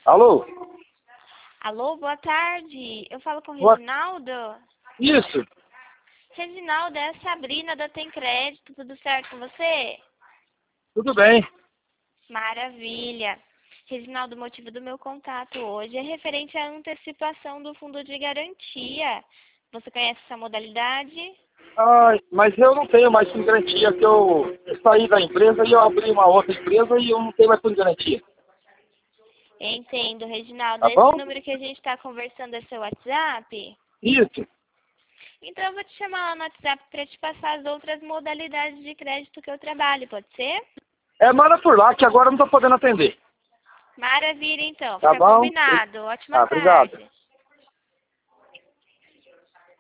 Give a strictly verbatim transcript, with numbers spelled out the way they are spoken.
Alô? Alô, boa tarde. Eu falo com o Boa... Reginaldo? Isso. Reginaldo, é a Sabrina da Tem Crédito. Tudo certo com você? Tudo bem. Maravilha. Reginaldo, o motivo do meu contato hoje é referente à antecipação do fundo de garantia. Você conhece essa modalidade? Ah, mas eu não tenho mais fundo de garantia, que eu saí da empresa e eu abri uma outra empresa e eu não tenho mais fundo de garantia. Entendo, Reginaldo. Tá Esse bom? número que a gente está conversando é seu WhatsApp? Isso. Então eu vou te chamar lá no WhatsApp para te passar as outras modalidades de crédito que eu trabalho, pode ser? É, manda por lá, que agora eu não tô podendo atender. Maravilha, então. Tá Fica bom? combinado. Ótima Tá, obrigado. tarde.